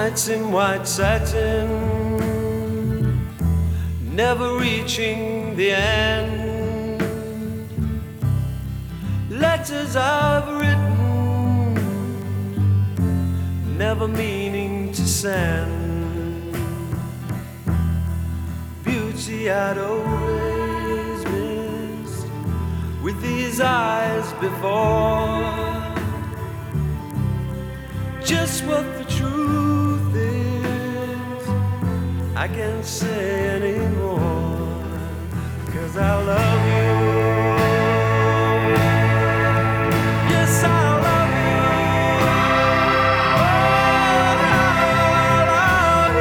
Nights in white satin, never reaching the end. Letters I've written, never meaning to send. Beauty I'd always missed with these eyes before. Just what the truth is, I can't say anymore, 'cause I love you. Yes, I love you. Oh, I love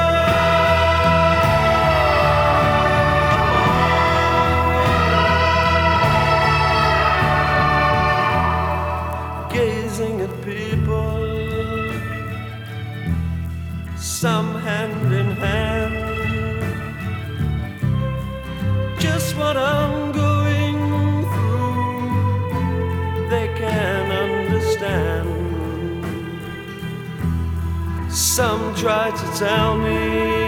you. Gazing at people, some hand in hand, just what I'm going through, they can understand. Some try to tell me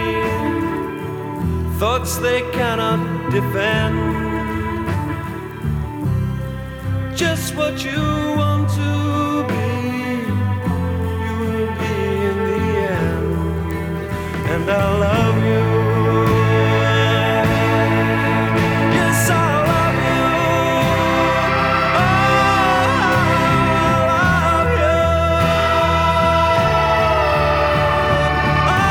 thoughts they cannot defend. Just what you want to be, you will be in the end. And I love you. Yes, I love you. Oh, I love you. Oh, I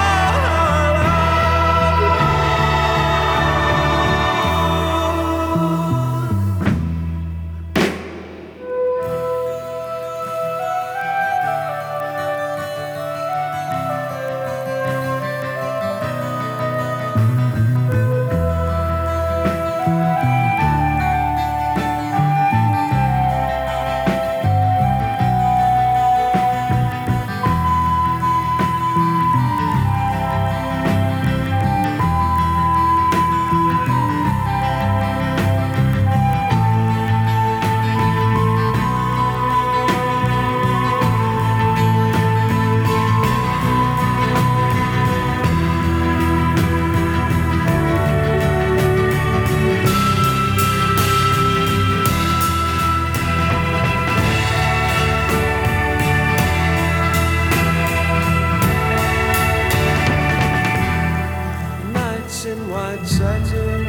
in white satin,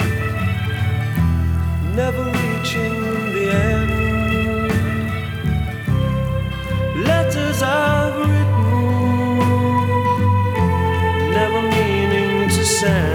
never reaching the end. Letters I've written, never meaning to send.